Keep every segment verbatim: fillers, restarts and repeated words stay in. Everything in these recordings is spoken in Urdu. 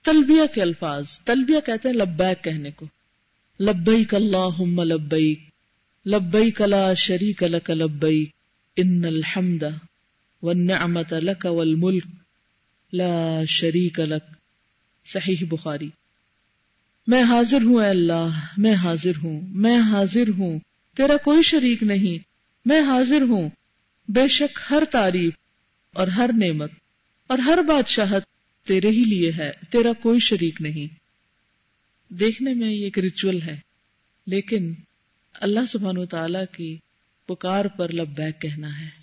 تلبیہ کے الفاظ، تلبیہ کہتے ہیں لبیک کہنے کو، لبیک اللہم لبیک، لبیک لا شریک لک لبیک، ان الحمد والنعمت لک والملک لا شریک لک، صحیح بخاری۔ میں حاضر ہوں اے اللہ، میں حاضر ہوں، میں حاضر ہوں، تیرا کوئی شریک نہیں، میں حاضر ہوں، بے شک ہر تعریف اور ہر نعمت اور ہر بادشاہت تیرے ہی لیے ہے، تیرا کوئی شریک نہیں۔ دیکھنے میں یہ ایک ریچول ہے، لیکن اللہ سبحانہ وتعالیٰ کی پکار پر لبیک کہنا ہے۔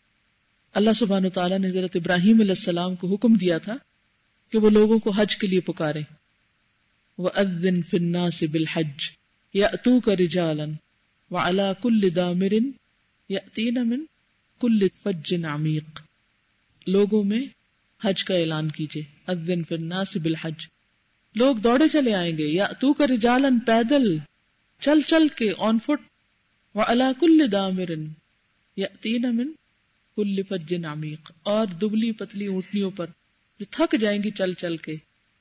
اللہ سبحانہ وتعالیٰ نے حضرت ابراہیم علیہ السلام کو حکم دیا تھا کہ وہ لوگوں کو حج کے لیے پکاریں، وَأَذِّن فِي النَّاسِ بِالْحَجِّ يَأْتُوكَ رِجَالًا وَعَلَى كُلِّ دَامِرٍ يَأْتِينَ مِن كُلِّ فَجٍّ عَمِيقٍ، لوگوں میں حج کا اعلان کیجئے، اذن فی الناس بالحج، لوگ دوڑے چلے آئیں گے، یاتوک رجالا، پیدل چل چل کے، آن فٹ، وعلی کل دامر یاتین من کل فج عمیق، اور دبلی پتلی اونٹنیوں پر جو تھک جائیں گی چل چل کے،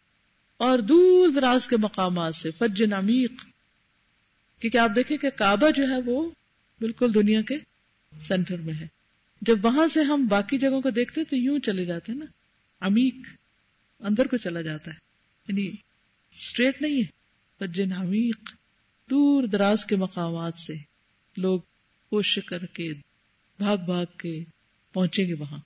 اور دور دراز کے مقامات سے، فج عمیق، کیونکہ آپ دیکھیں کہ کعبہ جو ہے وہ بالکل دنیا کے سینٹر میں ہے، جب وہاں سے ہم باقی جگہوں کو دیکھتے تو یوں چلے جاتے ہیں نا، عمیق، اندر کو چلا جاتا ہے، یعنی اسٹریٹ نہیں ہے، فجن عمیق، دور دراز کے مقامات سے لوگ کوشش کر کے بھاگ بھاگ کے پہنچیں گے وہاں۔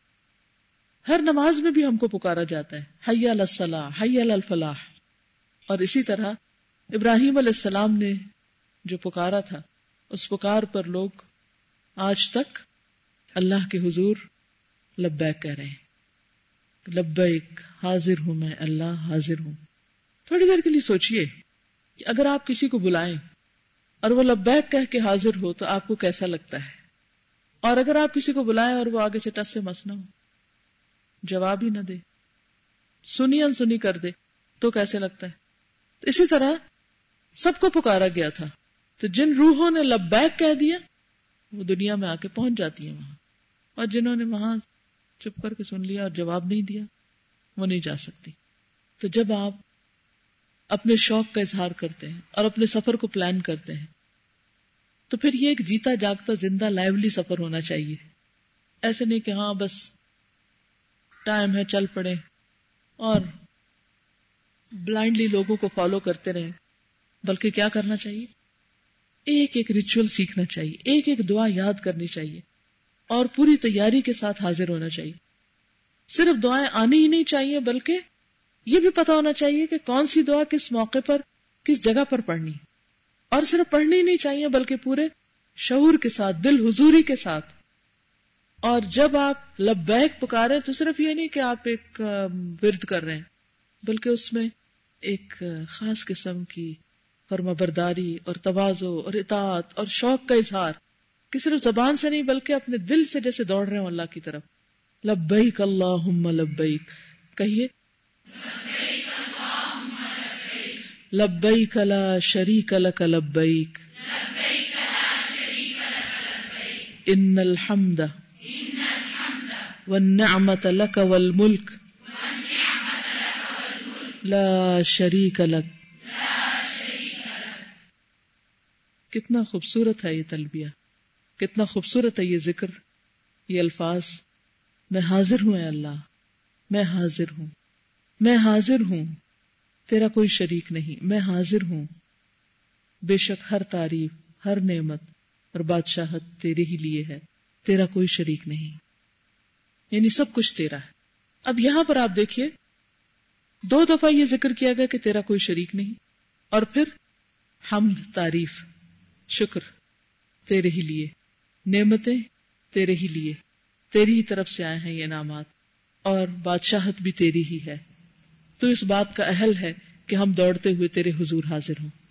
ہر نماز میں بھی ہم کو پکارا جاتا ہے، حی علی الصلاح، حی علی الفلاح، اور اسی طرح ابراہیم علیہ السلام نے جو پکارا تھا اس پکار پر لوگ آج تک اللہ کے حضور لبیک کہہ رہے ہیں، لبیک، حاضر ہوں میں اللہ، حاضر ہوں۔ تھوڑی دیر کے لیے سوچئے کہ اگر آپ کسی کو بلائیں اور وہ لبیک کہہ کے حاضر ہو تو آپ کو کیسا لگتا ہے، اور اگر آپ کسی کو بلائیں اور وہ آگے سے ٹس سے مس نہ ہو، جواب ہی نہ دے، سنی انسنی کر دے، تو کیسے لگتا ہے؟ تو اسی طرح سب کو پکارا گیا تھا، تو جن روحوں نے لبیک کہہ دیا وہ دنیا میں آ کے پہنچ جاتی ہیں وہاں، اور جنہوں نے وہاں چپ کر کے سن لیا اور جواب نہیں دیا وہ نہیں جا سکتی۔ تو جب آپ اپنے شوق کا اظہار کرتے ہیں اور اپنے سفر کو پلان کرتے ہیں تو پھر یہ ایک جیتا جاگتا زندہ لائیولی سفر ہونا چاہیے، ایسے نہیں کہ ہاں بس ٹائم ہے چل پڑے اور بلائنڈلی لوگوں کو فالو کرتے رہیں، بلکہ کیا کرنا چاہیے، ایک ایک ریچول سیکھنا چاہیے، ایک ایک دعا یاد کرنی چاہیے اور پوری تیاری کے ساتھ حاضر ہونا چاہیے۔ صرف دعائیں آنی ہی نہیں چاہیے بلکہ یہ بھی پتا ہونا چاہیے کہ کون سی دعا کس موقع پر کس جگہ پر پڑھنی، اور صرف پڑھنی ہی نہیں چاہیے بلکہ پورے شعور کے ساتھ، دل حضوری کے ساتھ۔ اور جب آپ لبیک پکارے تو صرف یہ نہیں کہ آپ ایک ورد کر رہے ہیں، بلکہ اس میں ایک خاص قسم کی فرما برداری اور تواضع اور اطاعت اور شوق کا اظہار، کہ صرف زبان سے نہیں بلکہ اپنے دل سے جیسے دوڑ رہے ہوں اللہ کی طرف۔ لبیک اللہم لبیک، کہیے لبیک لا شریک لک لبیک، ان الحمد والنعمت لک والملک لا شریک لک۔ کتنا خوبصورت ہے یہ تلبیہ، کتنا خوبصورت ہے یہ ذکر، یہ الفاظ، میں حاضر ہوں اے اللہ، میں حاضر ہوں، میں حاضر ہوں، تیرا کوئی شریک نہیں، میں حاضر ہوں، بے شک ہر تعریف، ہر نعمت اور بادشاہت تیرے ہی لیے ہے، تیرا کوئی شریک نہیں، یعنی سب کچھ تیرا ہے۔ اب یہاں پر آپ دیکھیے دو دفعہ یہ ذکر کیا گیا کہ تیرا کوئی شریک نہیں، اور پھر حمد، تعریف، شکر تیرے ہی لیے، نعمتیں تیرے ہی لیے، تیری ہی طرف سے آئے ہیں یہ انعامات، اور بادشاہت بھی تیری ہی ہے، تو اس بات کا اہل ہے کہ ہم دوڑتے ہوئے تیرے حضور حاضر ہوں۔